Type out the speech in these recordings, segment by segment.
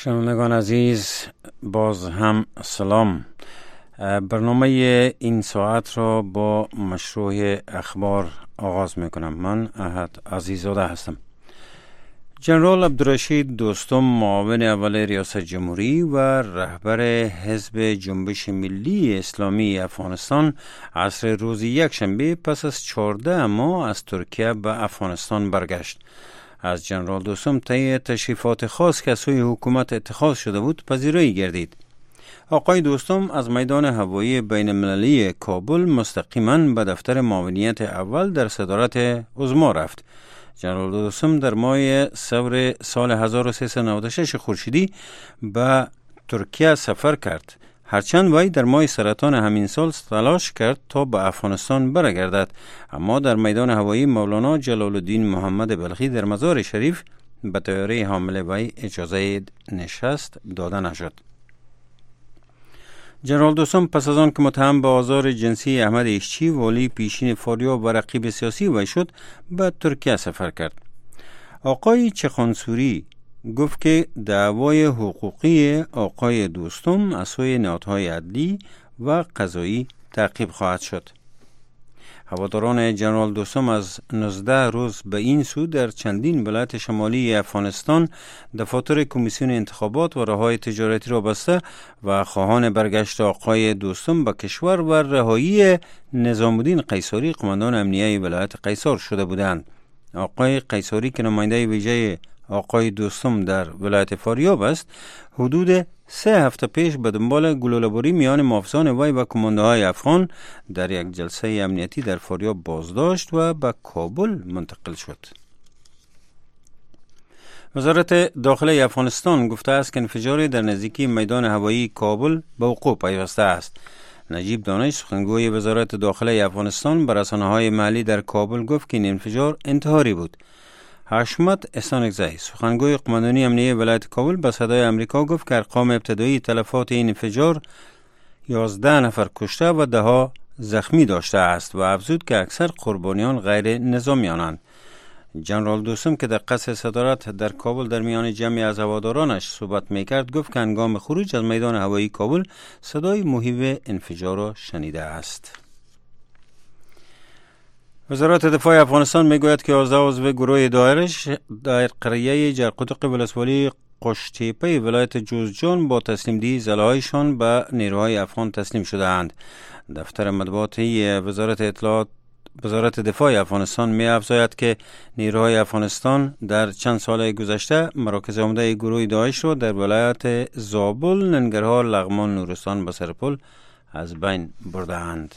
شنوندگان عزیز، باز هم سلام. برنامه این ساعت را با مشروع اخبار آغاز میکنم. من احد عزیزاده هستم. جنرال عبدالرشید دوستم، معاون اول ریاست جمهوری و رهبر حزب جنبش ملی اسلامی افغانستان، عصر روز یکشنبه پس از 14 ماه از ترکیه به افغانستان برگشت. از جنرال دوستم طی تشریفات خاص که از سوی حکومت اتخاذ شده بود پذیرایی گردید. آقای دوستم از میدان هوایی بین المللی کابل مستقیما به دفتر معاونیت اول در صدارت عظما رفت. جنرال دوستم در ماه ثور سال 1396 خورشیدی به ترکیه سفر کرد، هرچند وی در ماه سرطان همین سال تلاش کرد تا به افغانستان برگردد، اما در میدان هوایی مولانا جلال الدین محمد بلخی در مزار شریف به طیاره حامل وی اجازه نشست داده نشد. جنرال دوستم پس از آن که متهم به آزار جنسی احمد اشچی، والی پیشین فاریاب و رقیب سیاسی وی شد، به ترکیه سفر کرد. آقای چخانسوری گفت که دعوای حقوقی آقای دوستم از سوی نهادهای عدلی و قضایی تعقیب خواهد شد. هواداران جنرال دوستم از 19 روز به این سو در چندین ولایت شمالی افغانستان دفاتر کمیسیون انتخابات و راههای تجارتی را بسته و خواهان برگشت آقای دوستم به کشور و رهایی نظام الدین قیصری، قماندان امنیه ولایت قیصر شده بودند. آقای قیصری که نماینده ویژه آقای دوستم در ولایت فاریاب است، حدود 3 هفته پیش به دنبال گلوله‌باری میان محافظان وی و کماندوهای افغان در یک جلسه امنیتی در فاریاب بازداشت و به کابل منتقل شد. وزارت داخله افغانستان گفته است که انفجاری در نزدیکی میدان هوایی کابل به وقوع پیوسته است. نجیب دانش، سخنگوی وزارت داخله افغانستان، به رسانه‌های محلی در کابل گفت که این انفجار انتحاری بود. حشمت استانکزی، سخنگوی قماندانی امنیه ولایت کابل، به صدای امریکا گفت که ارقام ابتدایی تلفات این انفجار 11 نفر کشته و 10 زخمی داشته است و افزود که اکثر قربانیان غیر نظامیانند. جنرال دوستم که در قصر صدارت در کابل در میان جمعی از هوادارانش صحبت میکرد گفت که هنگام خروج از میدان هوایی کابل صدای مهیب انفجار را شنیده است. وزارت دفاع افغانستان میگوید که 11 عضو گروه داعش در قریه جرقدق ولسوالی قشتیپه ولایت جوزجان با تسلیم دهی سلاح‌هایشان به نیروهای افغان تسلیم شده‌اند. دفتر مطبوعاتی وزارت دفاع افغانستان می افزاید که نیروهای افغانستان در چند سال گذشته مراکز عمده گروه داعش را در ولایت زابل، ننگرهار، لغمان، نورستان به سرپل از بین برده‌اند.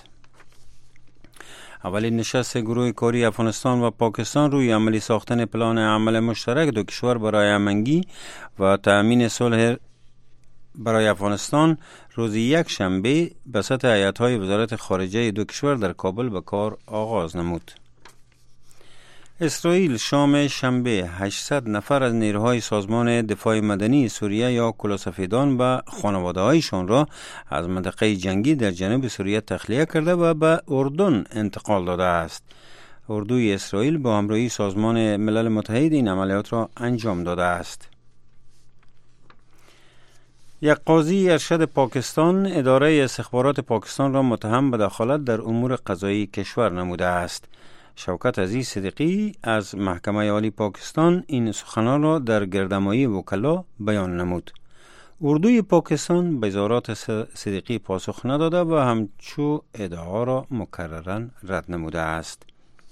اولین نشست گروه کاری افغانستان و پاکستان روی عملی ساختن پلان عمل مشترک دو کشور برای هماهنگی و تأمین صلح برای افغانستان روز یکشنبه به سطح هیئت‌های وزارت خارجه دو کشور در کابل به کار آغاز نمود. اسرائیل شام شنبه 800 نفر از نیروهای سازمان دفاع مدنی سوریه یا کلاسفیدان و خانواده‌هایشان را از منطقه جنگی در جنوب سوریه تخلیه کرده و به اردن انتقال داده است. اردوی اسرائیل با همراهی سازمان ملل متحد این عملیات را انجام داده است. یک قاضی ارشد پاکستان اداره استخبارات پاکستان را متهم به دخالت در امور قضایی کشور نموده است. شوکت عزیز صدیقی از محکمه عالی پاکستان این سخنان را در گردهمایی وکلا بیان نمود. اردوی پاکستان به اظهارات صدیقی پاسخ نداده و همچو ادعا را مکرراً رد نموده است.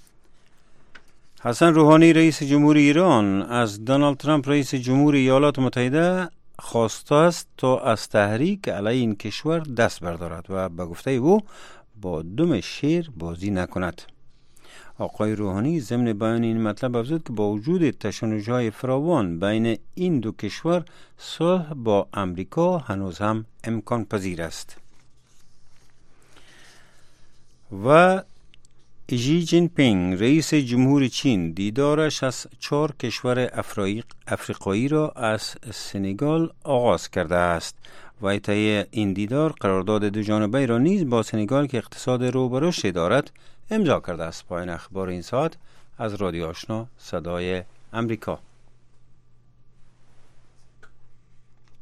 حسن روحانی رئیس جمهوری ایران از دونالد ترامپ رئیس جمهوری ایالات متحده خواسته است تا از تحریک علیه این کشور دست بردارد و به گفته او با دم شیر بازی نکند. آقای روحانی ضمن بیان این مطلب افزود که با وجود تشنج‌های فراوان بین این دو کشور، صلح با امریکا هنوز هم امکان پذیر است. و ژی جین پینگ رئیس جمهوری چین دیدارش از 4 کشور افریقایی را از سنگال آغاز کرده است و طی این دیدار قرارداد دو جانبه را نیز با سنگال که اقتصاد رو به رشد دارد امضا کرده است. پایان اخبار این ساعت از رادیو آشنا صدای امریکا.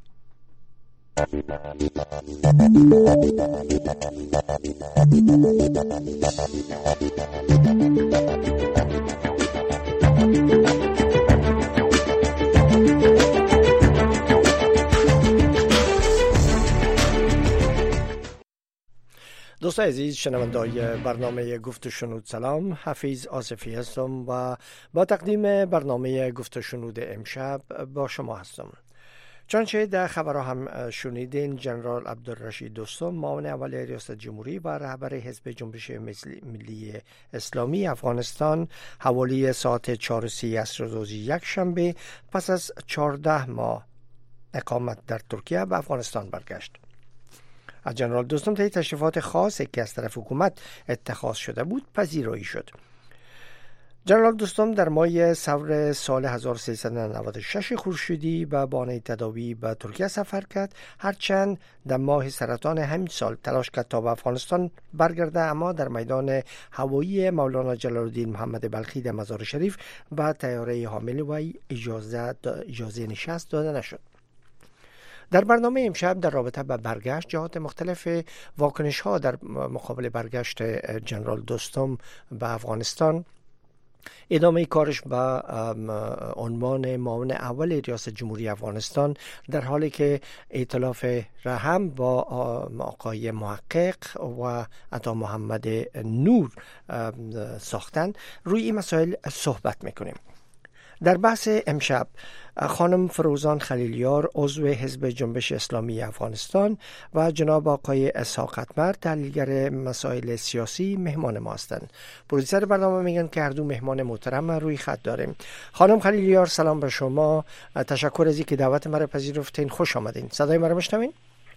دوستان عزیز شنوندای برنامه گفت و شنود، سلام. حفیظ آصفی هستم و با تقدیم برنامه گفت و شنود امشب با شما هستم. چنانچه در خبرها هم شنیدین، جنرال عبدالرشید دوستم، معاون اول ریاست جمهوری و رهبر حزب جنبش ملی اسلامی افغانستان، حوالی ساعت 4:30 عصر روز یک شنبه پس از 14 ماه اقامت در ترکیه به افغانستان برگشت. از جنرال دوستم طی تشریفات خاصی که از طرف حکومت اتخاذ شده بود پذیرایی شد. جنرال دوستم در ماه ثور سال 1396 خورشیدی به بهانه تداوی به ترکیه سفر کرد، هرچند در ماه سرطان همین سال تلاش کرد تا به افغانستان برگرده، اما در میدان هوایی مولانا جلال الدین محمد بلخی در مزار شریف به طیاره حامل وی اجازه نشست داده نشد. در برنامه امشب در رابطه با برگشت، جهات مختلف واکنش ها در مقابل برگشت جنرال دوستم به افغانستان، ادامه کارش به عنوان معاون اول ریاست جمهوری افغانستان در حالی که ائتلاف رحم با آقای محقق و عطا محمد نور ساختن، روی این مسائل صحبت میکنیم. در بحث امشب خانم فروزان خلیلیار، عضو حزب جنبش اسلامی افغانستان، و جناب آقای اسحاق اتمر، تحلیلگر مسائل سیاسی، مهمان ما هستند. پرودوسر برنامه میگن که هر دو مهمان محترم روی خط داریم. خانم خلیلیار، سلام به شما. تشکر از اینکه دعوت مرا پذیرفتین. خوش آمدین. صدای مرا میشنوین؟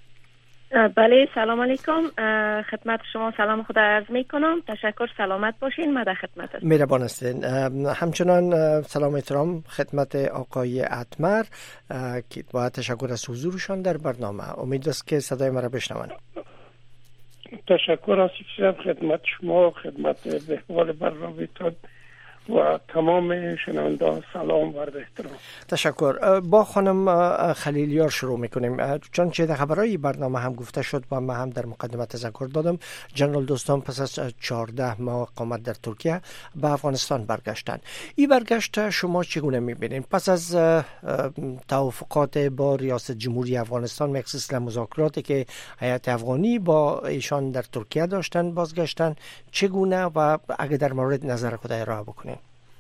بله، سلام علیکم. خدمت شما سلام خدا عرض می کنم. تشکر، سلامت باشین. من در خدمت هستم. مهربان هستین. همچنان سلام احترام خدمت آقای اتمر و تشکر از حضورشان در برنامه. امید است که صدای مرا بشنوند. تشکر از خدمت شما، خدمت بهوال برنامه‌تان و تمام شنوندگان سلام و احترام. تشکر. با خانم خلیلیار شروع میکنیم. چون چه در خبرهای برنامه هم گفته شد و من هم در مقدمه تذکر دادم، جنرال دوستان پس از 14 ماه اقامت در ترکیه به افغانستان برگشتند. این برگشت شما چگونه میبینید؟ پس از توافقات با ریاست جمهوری افغانستان، مخصوصا مذاکراتی که هیئت افغانی با ایشان در ترکیه داشتن، بازگشتن، چگونه و اگه در مورد نظر خود ارائه بکنید؟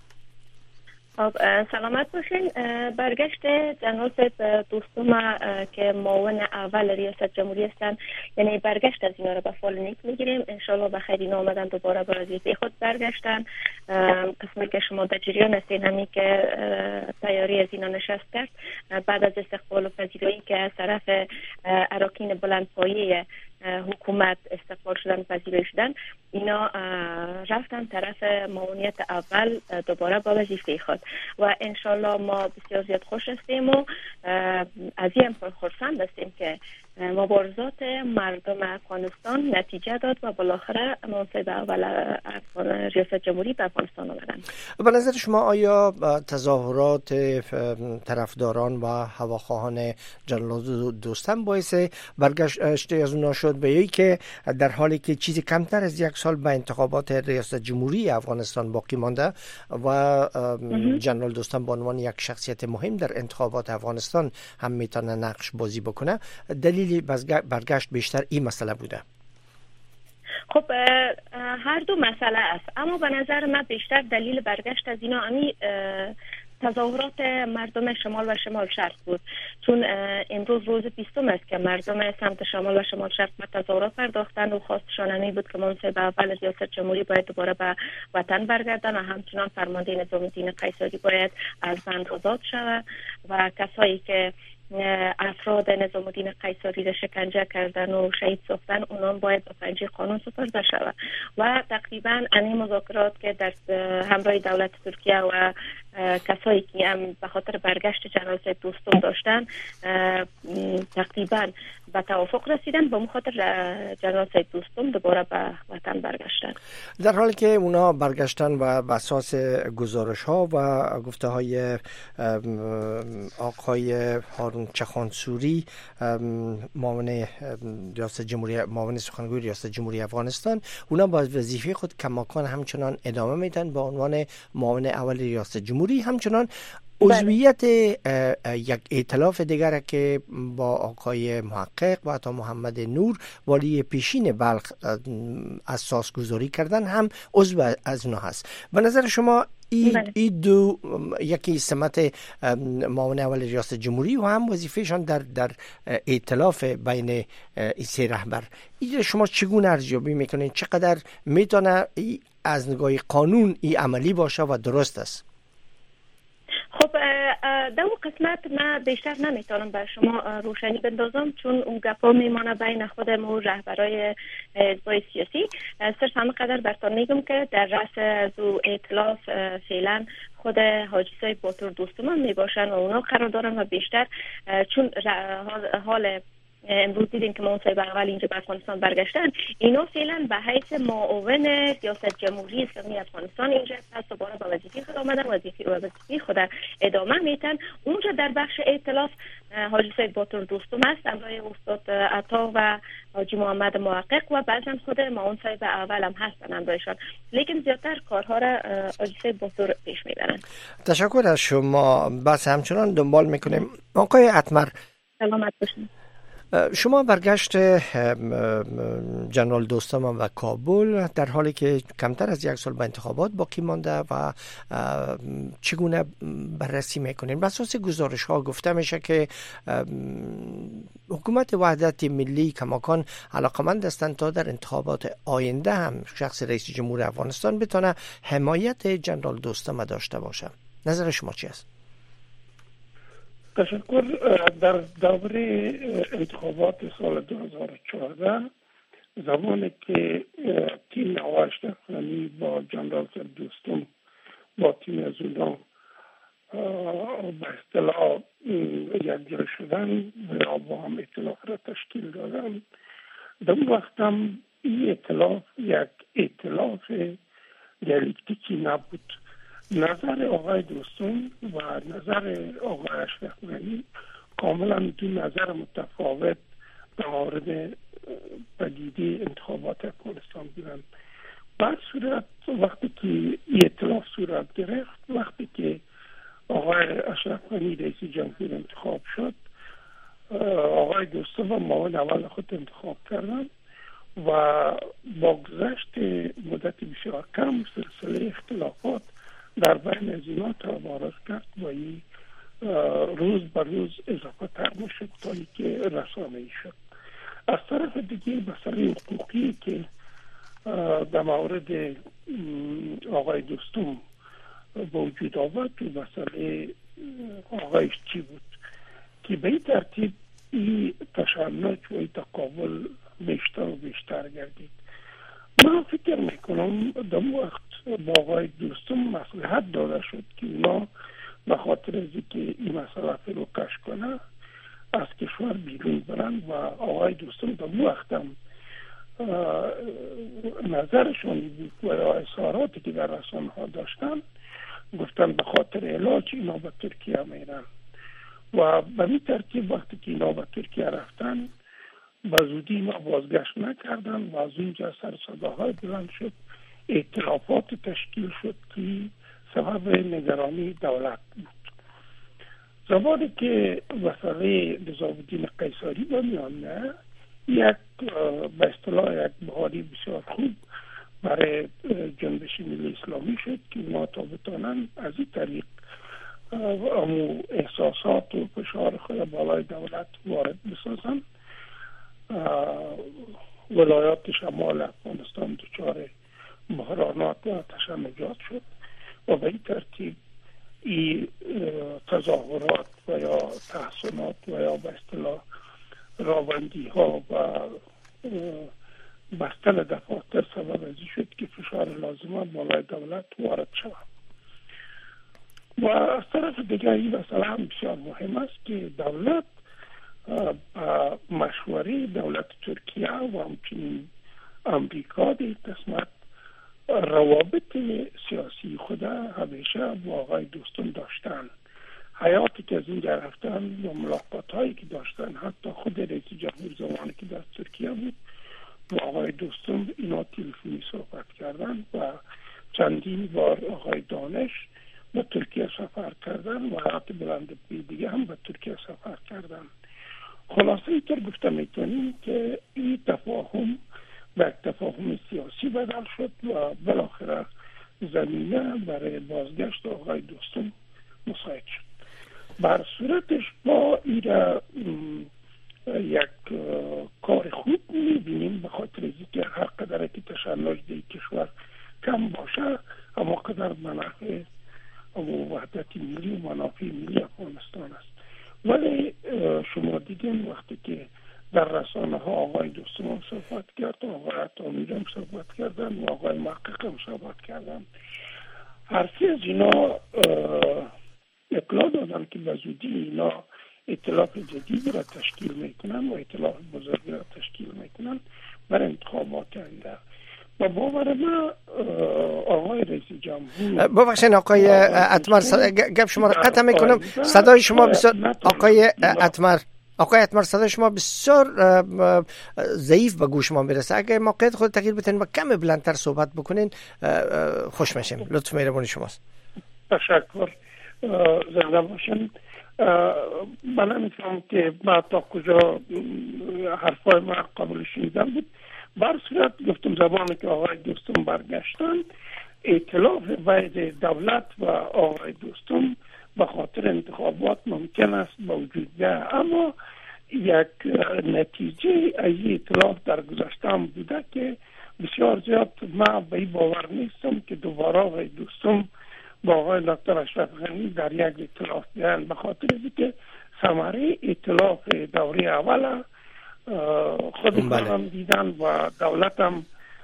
سلامت باشین. برگشت جنرال دوستم که معاون اول ریاست جمهوری هستند، یعنی برگشت از اینا رو به فال نیک میگیریم. انشالله به خیر آمدن دوباره به وظیفه خود برگشتن. قسمی که شما در جریان هستین، همی که تیاری از اینا نشست کرد بعد از استقبال و پذیرایی که از طرف اراکین بلندپایه حکومت استقبال شدن، پذیرایی شدن، اینا رفتن طرف معاونیت اول دوباره با وظیفه خود و انشالله ما بسیار زیاد خوش هستیم و از این خرسند هستیم که مبارزات مردم افغانستان نتیجه داد و بالاخره منصب اول ریاست جمهوری به افغانستان آمدن. به نظر شما آیا تظاهرات طرفداران و هواخواهان جنرال دوستم باعث برگشت از اونا شد به یکی که در حالی که چیزی کمتر از یک سال به انتخابات ریاست جمهوری افغانستان باقی مانده و جنرال دوستم به عنوان یک شخصیت مهم در انتخابات افغانستان هم میتونه نقش بازی بکنه، دلیل برگشت بیشتر این مسئله بوده؟ خب هر دو مسئله است، اما به نظر من بیشتر دلیل برگشت از اینا تظاهرات مردم شمال و شمال شرق بود، چون امروز روز 20 است که مردم سمت شمال و شمال شرق به تظاهرات پرداختند و خواستشان همی بود که منصب اول ریاست جمهوری باید دوباره به وطن برگردن و همچنان فرمانده نظام الدین قیصری باید از بند آزاد شود و کسایی که افراد نظام الدین قیصری را شکنجه کردن و شهید ساختن، اونان باید به پنجه قانون سپرده شود و تقریبا این مذاکرات که در همراه دولت ترکیه و کسایی که هم به خاطر برگشت جنرال دوستم داشتن تقریبا به توافق رسیدن. به خاطر جنرال سید دوستم دوباره به وطن برگشتن. در حالی که اونا برگشتن و بر اساس گزارش ها و گفته های آقای هارون چخانسوری معاون ریاست جمهوری معاون سخنگوی ریاست جمهوری افغانستان، اونا با وظیفه خود کماکان همچنان ادامه میدن به عنوان معاون اول ریاست جمهوری. همچنان عضویت یک ائتلاف دیگر که با آقای محقق و حتی محمد نور والی پیشین بلخ اساس گذاری کردن هم عضو از اونها هست. به نظر شما این دو، یکی سمت معاون اول ریاست جمهوری و هم وظیفهشان در ائتلاف بین این سه رهبر، این شما چگونه ارزیابی میکنین؟ چقدر میتونه از نگاه قانون این عملی باشه و درست است؟ خب در اون قسمت من بیشتر نمیتونم بر شما روشنی بندازم، چون اون گپا میمانه بین خودم و رهبرای حزبای سیاسی. صرف همینقدر براتون میگم که در رأس از ائتلاف فعلا خود حاجی صاحب باتور دوستم میباشن و اونا قرار دارن و بیشتر چون حال امروز دیدیم که معاون صاحب اول اینجا به افغانستان برگشتن، اینا فعلا به حیث معاون ریاست جمهوری اسلامی افغانستان اینجا هست، دوباره به وظیفه خود آمدن، وظیفه خود ادامه میتن. اونجا در بخش ائتلاف حاجی صاحب باتور دوستم هست، همراه استاد عطا و حاجی محمد محقق و بعضا خود معاون صاحب اول هم هستن همراهشان، لیکن زیادتر کارها را حاجی صاحب باتور پیش میبرن. تشکر از شما. بس همچنان دنبال میکنیم. آقای اتمر، سلامت باشین. شما برگشت جنرال دوستم و کابل در حالی که کمتر از یک سال به انتخابات باقی مانده و چگونه بررسی میکنین؟ بر اساس گزارش ها گفته میشه که حکومت وحدت ملی کماکان علاقمند هستند تا در انتخابات آینده هم شخص رئیس جمهور افغانستان بتونه حمایت جنرال دوستم داشته باشه. نظر شما چی است؟ تشکر. در دوره انتخابات سال 2014 زمانی که تیم آقای اشرف غنی با جنرال سید دوستم با تیم از اونا به اصطلاح یکجا شدن و با هم ائتلاف را تشکیل دادن، در اون وقت هم این ائتلاف یک ائتلاف دیالکتیکی نبود. نظر آقای دوستم و نظر آقای اشرف غنی کاملا دو نظر متفاوت در مورد پدیده انتخابات افغانستان بودند. بعد صورت وقتی که ائتلاف صورت گرفت، وقتی که آقای اشرف غنی رئیس جمهور انتخاب شد، آقای دوستم و معاون اول خود انتخاب کردن و با گذشت مدت بسیار کم سلسله اختلافات در بین از اینا تبارز کرد و این روز بر روز اضافه تر میشد تا اینکه رسانه‌ای شد. از طرف دیگه مسئله حقوقی که در مورد آقای دوستم با وجود آورد و مسئله آقایش چی بود که به این ترتیب این تشنج و این تقابل بیشتر و بیشتر گردید. من فکر میکنم در وقت با آقای دوستم مصلحت داده شد که اونا به خاطر از اینکه این مسئله فروکش کنه از کشور بیرون برن و آقای دوستم در وقت هم نظرشون بود و اظهاراتی که در رسانه ها داشتن گفتن به خاطر علاج اینا به ترکیه میرن و به این ترتیب وقتی که اینا به ترکیه رفتن به زودی اینا بازگشت نکردن و از اونجا سر صداهای بلند شد، ائتلافات تشکیل شد که سبب نگرانی دولت بود. زمانی که مسئله نظام‌الدین قیصری به میان نه، یک به اصطلاح یک بهاری بسیار خوب برای جنبش ملی اسلامی شد که ما تا بتانن از این طریق امو احساسات و فشار خود بالای دولت وارد بسازن. ولایات شمال افغانستان دچار بحرانات و تشنجات شد و به این ترتیب این تظاهرات و یا تحصنات و یا به اصطلاح راوندی ها و بستن دفاتر سبب ازی شد که فشار لازمه بالای دولت وارد شود. و از طرف دیگه این مسئله هم بسیار مهم است که دولت مشوره دولت ترکیه و همچنین امریکا در قسمت روابط سیاسی خود همیشه با آقای دوستم داشتن. حیاتی که از این رفتن و ملاقات هایی که داشتن، حتی خود رئیس جمهور زمانی که در ترکیه بود با آقای دوستم اینا تلفنی صحبت کردن و چندین بار آقای دانش به ترکیه سفر کردن و حیات بلند دیگه هم به ترکیه سفر کردن. خلاصه اینطور گفته میتونیم که این تفاهم به تفاهم سیاسی بدل شد و بالاخره زمینه برای بازگشت آقای دوستم مساعد شد. بر صورتش با ایره یک کار خوب میبینیم، به خاطر اینکه هر قدر که تشنج در کشور کم باشه اما قدر منافع و وحدت ملی و منافع ملی افغانستان است. ولی شما دیدین وقتی که در رسانه ها آقای دوستم هم صحبت کرد، آقای عطامیر هم صحبت کردن و آقای محقق هم صحبت کردن، هرکی از اینا اطلاع دادن که به زودی اینا ائتلاف جدید را تشکیل میکنن و ائتلاف بزرگی را تشکیل میکنن برای انتخابات آینده. و باور ما آقای رئیس جمهور، ببخشید آقای اتمر گپ شما را قطع میکنم، صدای شما بسیار آقای اتمر صدای شما بسیار ضعیف به گوش ما میرسه. اگه موقعیت خود تغییر بدین و کم بلندتر صحبت بکنین خوش میشیم. لطف مهربانی شماست. تشکر. زنده باشین. من نمی‌فهمم که بعد تا کجا حرفای ما قابل شنیدن بود. بر صورت گفتم زبانی که آقای دوستم برگشتن، ائتلاف بین دولت و آقای دوستم به خاطر انتخابات ممکن است به وجود بیاید، اما یک نتیجه از ائتلاف در گذشته هم بوده که بسیار زیاد ما به این باور نیستم که دوباره آقای دوستم با آقای دکتر اشرف غنی در یک ائتلاف بیان، به خاطر اینکه ثمره ائتلاف دوره اول خودشون هم دیدن و دولت هم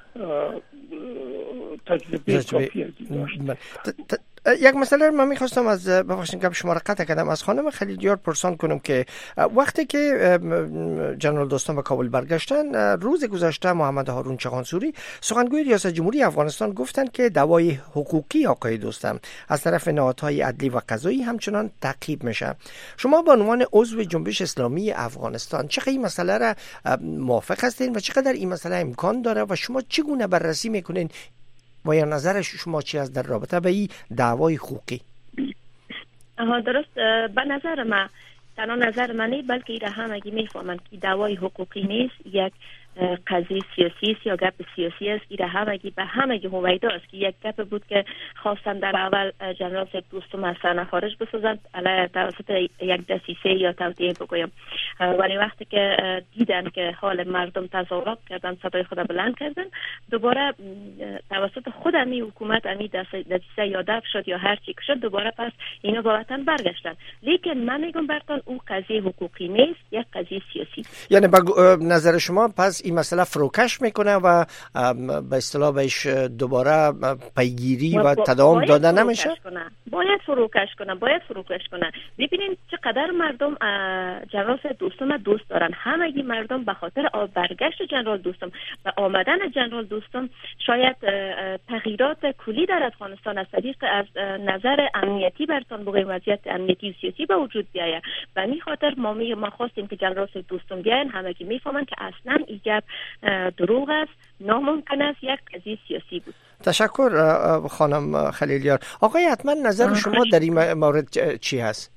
تجربه کافی از این داشت. یک مسئله من میخواستم از ببخشید که شما را قطع کردم، از خانم خلیلیار پرسان کنم که وقتی که جنرال دوستم به کابل برگشتن، روز گذشته محمد هارون چغانسوری سخنگوی ریاست جمهوری افغانستان گفتند که دعوای حقوقی آقای دوستم از طرف نهادهای عدلی و قضایی همچنان تعقیب میشه. شما به عنوان عضو جنبش اسلامی افغانستان چقدر این مسئله را موافق هستین و چقدر این مسئله امکان داره و شما چگونه بررسی میکنین و یا نظر شما چی است در رابطه به این دعوای حقوقی؟ درست. به نظر من تنها نظر منی، بلکه ایره همگی میفهمند که دعوای حقوقی نیست، یک قضیه سیاسی است یا گپ سیاسی است. ایره همگی به همگی هویدا است که یک گپ بود که خواستن در اول جنرال صاحب دوستم از صحنه خارج بسازند علیه توسط یک دسیسه یا توطئه بگویم، ولی وقتی که دیدن که حال مردم تظاهرات کردن، صدای خود بلند کردن، دوباره توسط خود امی حکومت امی دسیسه یا دفع شد یا هر چی که شد، دوباره پس اینا با وطن برگشتن. لیکن من میگم برتان او قضیه حقوقی نیست، یک قضیه سیاسی. یعنی به نظر شما پس این مسئله فروکش میکنه و به اصطلاح بهش دوباره پیگیری و تداوم دادن نمیشه؟ باید فروکش کنن. ببینید چقدر مردم جنرال دوستم دوست دارن. همگی مردم به خاطر برگشت جنرال دوستم و آمدن جنرال دوستم شاید تغییرات کلی در افغانستان از طریق از نظر امنیتی برتون بگویم وضعیت امنیتی و سیاسی به وجود بیاید. و این خاطر ما خواستیم که جنرال دوستم بیاین. همگی میفهمن که اصلا این گپ دروغ است، ناممکن است، یک قضیه سیاسی بود. تشکر خانم خلیلیار. آقای حتما نظر شما در این مورد چی هست؟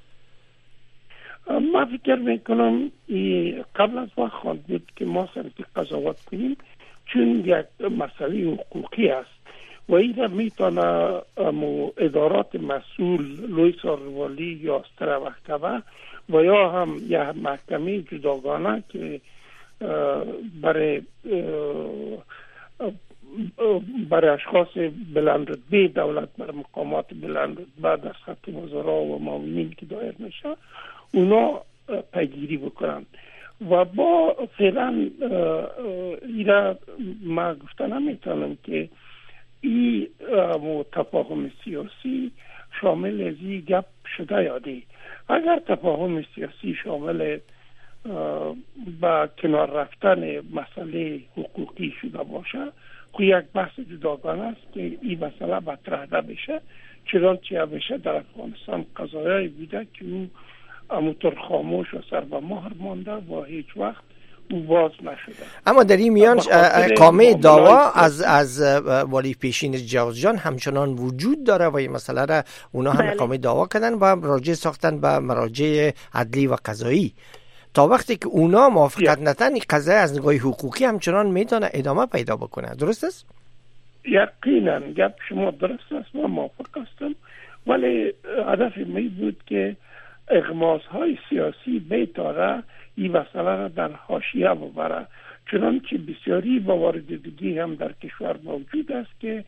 ما فکر میکنم قبل از وقت خواهد بود که ما سرکی قضاوت کنیم، چون یک مسئله حقوقی است و این میتونه ادارات مسئول لوی سازوالی یا ستر محکمه و یا هم یک محکمه جداگانه که برای اشخاص بلند رتبه دولت، برای مقامات بلند رتبه در سطح وزرا و معاونین که دایر میشه، اونا پیگیری بکنن. و با فعلا ایره ما گفته نمیتونم که این تفاهم سیاسی شامل از این گپ شده یا دی. اگر تفاهم سیاسی شامل با کنار رفتن مسئله حقوقی شده باشه، خو یک بحث جداگانه است که این مسئله مطرح بشه. چنانچه بشه در افغانستان قضایایی بوده که او همونطور خاموش و سر به مهر مانده و هیچ وقت او باز نشده. اما در این میان کامه دعوا از ولی پیشین جوزجان همچنان وجود داره و این مسئله را اونا هم کامه دعوا کردن و راجع ساختن به مراجع عدلی و قضایی. تا وقتی که اونا موافقت نتن، این قضیه از نگاه حقوقی همچنان میتونه ادامه پیدا بکنه. درست است؟ یقینا گپ شما درست است، من موافق هستم، ولی هدف می بود که اغماس های سیاسی بیتاره این مسئله را در حاشیه ببره، چنانچه بسیاری موارد دیگه هم در کشور موجود است که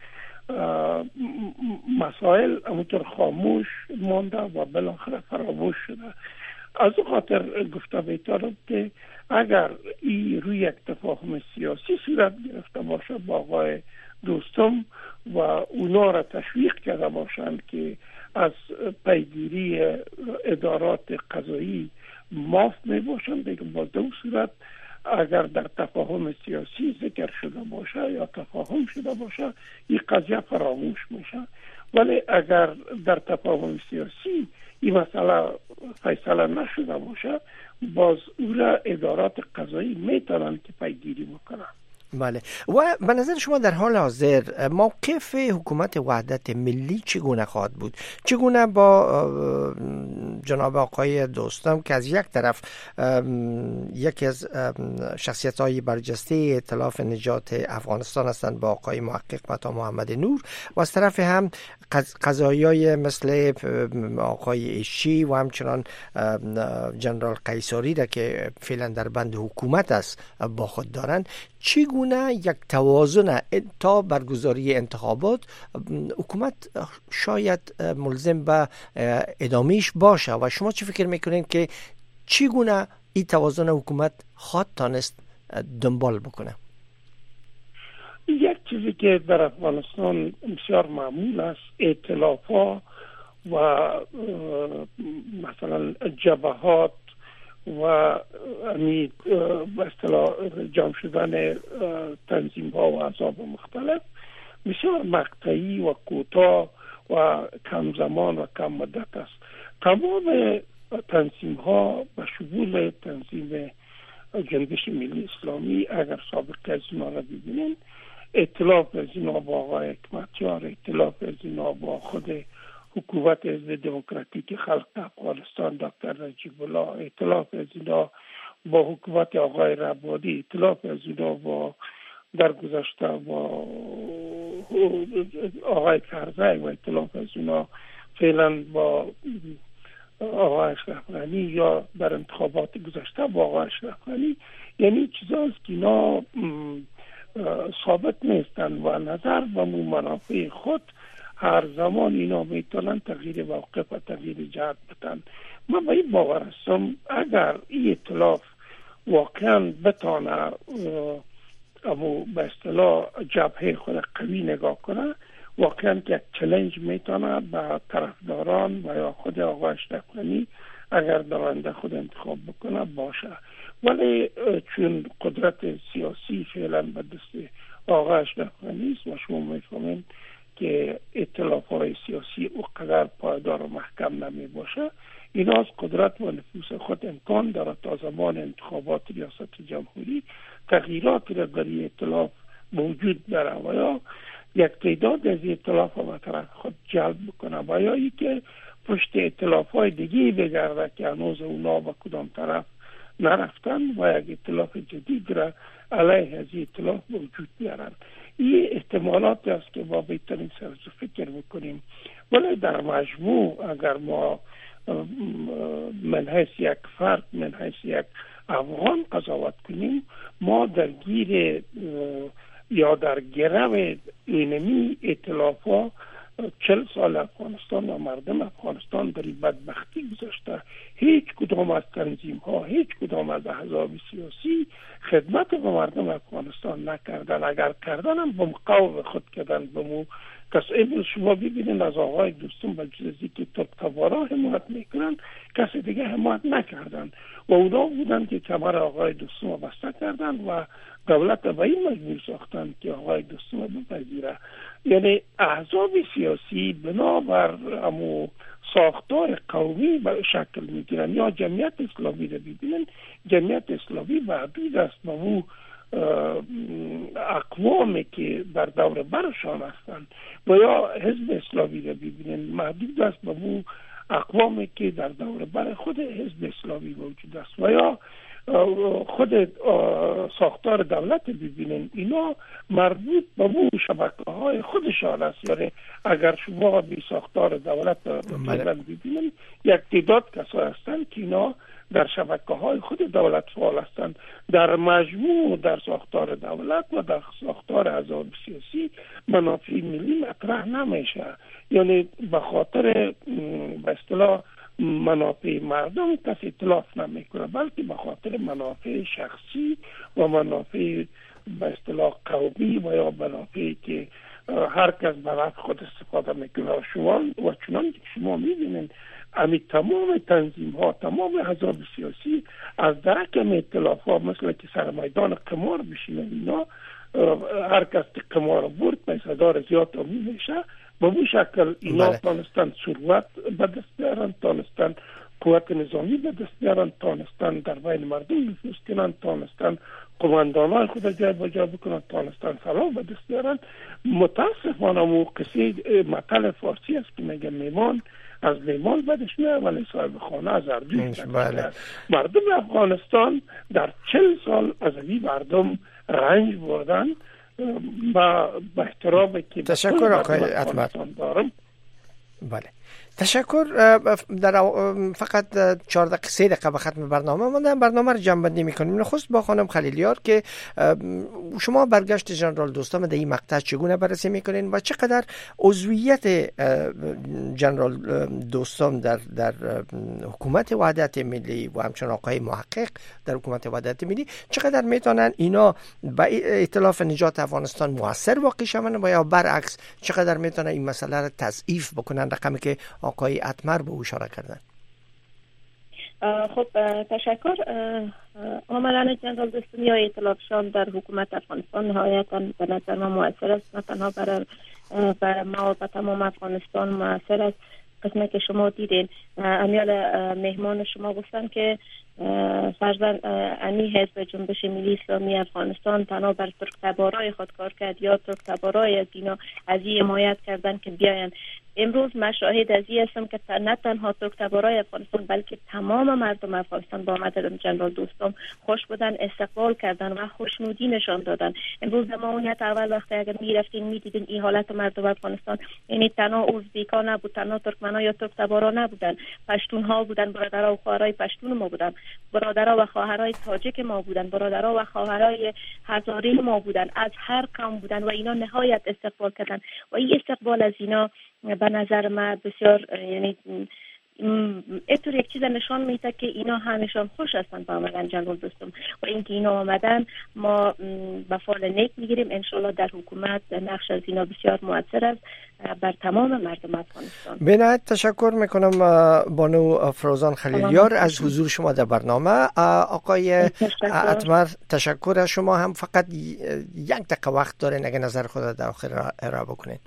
مسائل همونطور خاموش مانده و بالاخره فراموش شده. از او خاطر گفته بیتارم که اگر این روی یک تفاهم سیاسی صورت گرفته باشه با آقای دوستم و اونا را تشویق کرده باشند که از پیگیری ادارات قضایی معاف می باشند، دیگه با دو صورت اگر در تفاهم سیاسی ذکر شده باشه یا تفاهم شده باشه این قضیه فراموش میشه. ولی اگر در تفاهم سیاسی این مسئله فیصله نشده باشه، باز او را ادارات قضایی میتونن که پیگیری بکنن. بله. و به نظر شما در حال حاضر موقف حکومت وحدت ملی چگونه خواهد بود؟ چگونه با جناب آقای دوستم که از یک طرف یکی از شخصیت‌های برجسته ائتلاف نجات افغانستان هستند با آقای محقق عطا محمد نور و از طرف هم قضایای مثل آقای ایشی و همچنان جنرال قیصری را که فعلا در بند حکومت است با خود دارند، چگونه یک توازن تا برگزاری انتخابات حکومت شاید ملزم به ادامهش باشه و شما چی فکر میکنید که چگونه این توازن حکومت خواهد تانست دنبال بکنه؟ یک چیزی که در افغانستان بسیار معمول است، ائتلاف‌ها و مثلا جبهات و به اصطلاح جمع شدن تنظیم ها و احزاب مختلف بسیار مقطعی و کوتاه و کم زمان و کم مدت است. تمام تنظیم ها به شمول تنظیم جنبش ملی اسلامی اگر سابقه از اینا را ببینین، ائتلاف از اینا با آقای حکمتیار، ائتلاف از اینا با خود حکومت حزب دموکراتیک خلق افغانستان دکتر نجیب الله، ائتلاف از اینا با حکومت آقای ربانی، ائتلاف از اینا با در گذشته با آقای کرزی و ائتلاف از اینا فعلا با آقای اشرف غنی یا در انتخابات گذشته با آقای اشرف غنی، یعنی چیزاست که اینا ثابت نیستن و نظر و منافع خود هر زمان اینا میتونن تغییر موقف و تغییر جهت بدن. من به این باور هستم اگر این ائتلاف واقعا بتانه به اصطلاح جبهه خود قوی نگاه کنه، واقعا یک چالش میتونه به طرفداران و یا خود آقای اشرف غنی اگر در آینده خود انتخاب بکنه باشه. ولی چون قدرت سیاسی فعلا به دست آقای اشرف غنی است و شما میفهمین که ائتلاف‌های سیاسی اونقدر پایدار و محکم نمی باشه، اینا از قدرت و نفوذ خود امکان داره تا زمان انتخابات ریاست جمهوری تغییراتی را در ائتلاف موجود داره و یا یک تعداد از ائتلاف به طرف خود جلب بکنه و یا ای که پشت ائتلاف‌های دیگه بگرده که هنوز اونا به کدام طرف نرفتن و یک ائتلاف جدید را علیه از ائتلاف وجود بیارن. این احتمالات است که ما بهترین سرز فکر بکنیم. ولی در مجموع اگر ما من حیث یک فرد، من حیث یک افغان قضاوت کنیم، ما درگیر یا در گرو اینمی ائتلاف‌ها 40 سال افغانستان و مردم افغانستان در بدبختی گذاشته. هیچ کدام از تنظیم ها، هیچ کدام از احزاب سیاسی خدمت به مردم افغانستان نکردن. اگر کردن هم به قوم خود کردن، به مو امروز شما ببینید از آقای دوستم با جزی که ترکتبارا حمایت میکنن، کسی دیگه حمایت نکردن و اونا بودن که کمر آقای دوستم رو بسته کردن و دولت به این مجبور ساختن که آقای دوستم رو بپذیره. یعنی احزاب سیاسی بنابر امو ساختار قومی شکل میگیرن. یا جمعیت اسلامی رو ببینن، جمعیت اسلامی محدود است به اون اقوامی که در دور برشان هستند، و یا حزب اسلامی رو ببینن محدود است به اون اقوامی که در دور بر خود حزب اسلامی موجود است، و یا خود ساختار دولت ببینن اینا مربوط به اون شبکه های خودشان است. یعنی اگر شما به ساختار دولت ببینن یک تعداد کسا هستند که اینا در شبکه های خود دولت فعال هستند. در مجموع در ساختار دولت و در ساختار احزاب سیاسی منافع ملی مطرح نمیشه. یعنی به خاطر به اصطلاح منافع مردم کسی اطلاف نمیکنه، بلکه به خاطر منافع شخصی و منافع به اصطلاح قومی و یا منافعی که هر کس برای خود استفاده میکنه. و چنان که شما میبینید امی تمام تنظیم ها، تمام احزاب سیاسی از درک ائتلاف ها مثل که سر میدان قمار بشینن، اینا هر کس که قمار برد پیسه‌دار زیاد میشه. به این شکل اینا تانستن ثروت به دست بیارن، تانستن قوت نظامی به دست بیارن، تانستن در بین مردم نفوذ کنن، تانستن قماندانای خود جای به جای بکنن، تانستن سلاح به دست بیارن. متاسفانه موقعی مطلع فارسی است که میگه میمان از میمان بدش میاد ولی صاحب خانه از اردوش. مردم افغانستان در 40 سال از این مردم رنج بردن. با احترامی که تشکر آقای اتمر دارم. بله تشکر. در فقط 3 دقیقه به ختم برنامه ماندن. برنامه رو جمع‌بندی می‌کنیم. نخست با خانم خلیلیار که شما برگشت ژنرال دوستم در این مقطع چگونه بررسی می‌کنین و چقدر عضویت ژنرال دوستم در حکومت وحدت ملی و همچنین آقای محقق در حکومت وحدت ملی چقدر میتونن اینا به ائتلاف نجات افغانستان موثر واقع شون و یا برعکس چقدر میتونن این مسئله رو تضعیف بکنن، رقمی که آقای اتمر به او اشاره کردن. خب تشکر. عملا جنرال دوستم یا ائتلافشان در حکومت افغانستان نهایتا به نظر من موثر است، نه تنها برای ما و تمام افغانستان موثر است. قسمه که شما دیدین امیال مهمان شما گفتن که فرزن امی حزب جنبش ملی اسلامی افغانستان تنها بر ترکتبارای خود کار کرد یا ترکتبارای از اینا از این حمایت کردن که بیاین. امروز من شاهد از این هستم که نه تنها ترکتبارای افغانستان بلکه تمام مردم افغانستان با آمدن جنرال دوستم خوش بودن، استقبال کردن و خوشنودی نشان دادن. امروز زمانیت اول وقتی اگر میرفتین میدیدین این حالت مردم افغانستان، یعنی تنها ازبیکا نبود، تنها ترکمنا یا ترکتبارا نبودن، پشتون ها بودن، برادرها و خواهرای پشتون ما بودن، برادرها و خواهرای تاجیک ما بودن، برادرها و خواهرای هزاره ما بودن، از هر قوم بودن و اینا نهایت استقبال کردن. و این استقبال از اینا به نظر من بسیار یعنی اینطور یک چیز نشان میده که اینا همشان خوش هستن با آمدن جنرال دوستم و اینکه اینا آمدن ما به فال نیک میگیریم. انشالله در حکومت نقش از اینا بسیار موثر است بر تمام مردم افغانستان. بنایت تشکر میکنم بانو فروزان خلیلیار از حضور شما در برنامه. آقای اتمر تشکر از شما. هم فقط 1 دقیقه وقت دارین اگه نظر خود در آخر ارائه بکنین.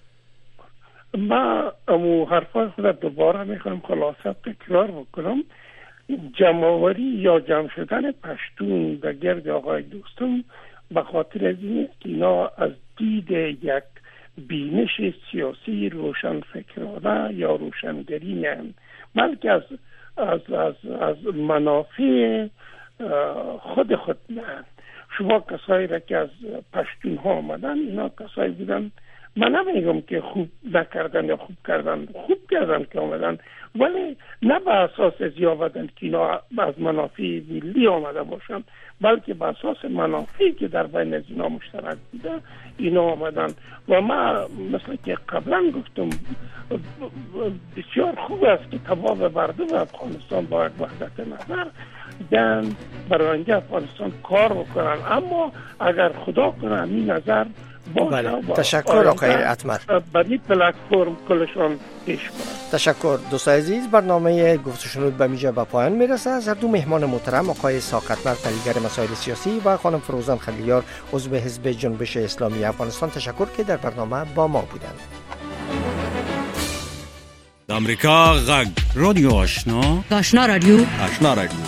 ما امو حرفای خود دوباره میخوام خلاصه تکرار بکنم. جمع‌آوری یا جمع شدن پشتون در گرد آقای دوستم به خاطر از این است که اینا از دید یک بینش سیاسی روشن فکرانه یا روشنگری نه، بلکه از منافع خود نه. شما کسایی را که از پشتون ها آمدن اینا کسایی بودن، من نمیگم که خوب نکردن یا خوب کردن که آمدن، ولی نه به اساس از آمدن که اینا از منافع ملی آمده باشن، بلکه به اساس منافعی که در بین از اینا مشترک بوده اینا آمدن. و ما مثل که قبلا گفتم بسیار خوب است که تمام مردم افغانستان با یک وحدت نظر دن برای افغانستان کار بکنن، اما اگر خدا کنه این نظر بله. تشکر آقای اتمر. بنی پلتفرم کلشان پیش برد. تشکر دوستان عزیز. برنامه گفت و شنود به میجا به پایان میرسه. از هر دو مهمان محترم آقای ساقطمر تحلیلگر مسائل سیاسی و خانم فروزان خلیلیار عضو حزب جنبش اسلامی افغانستان تشکر که در برنامه با ما بودند. امریکا غږ رادیو آشنا رادیو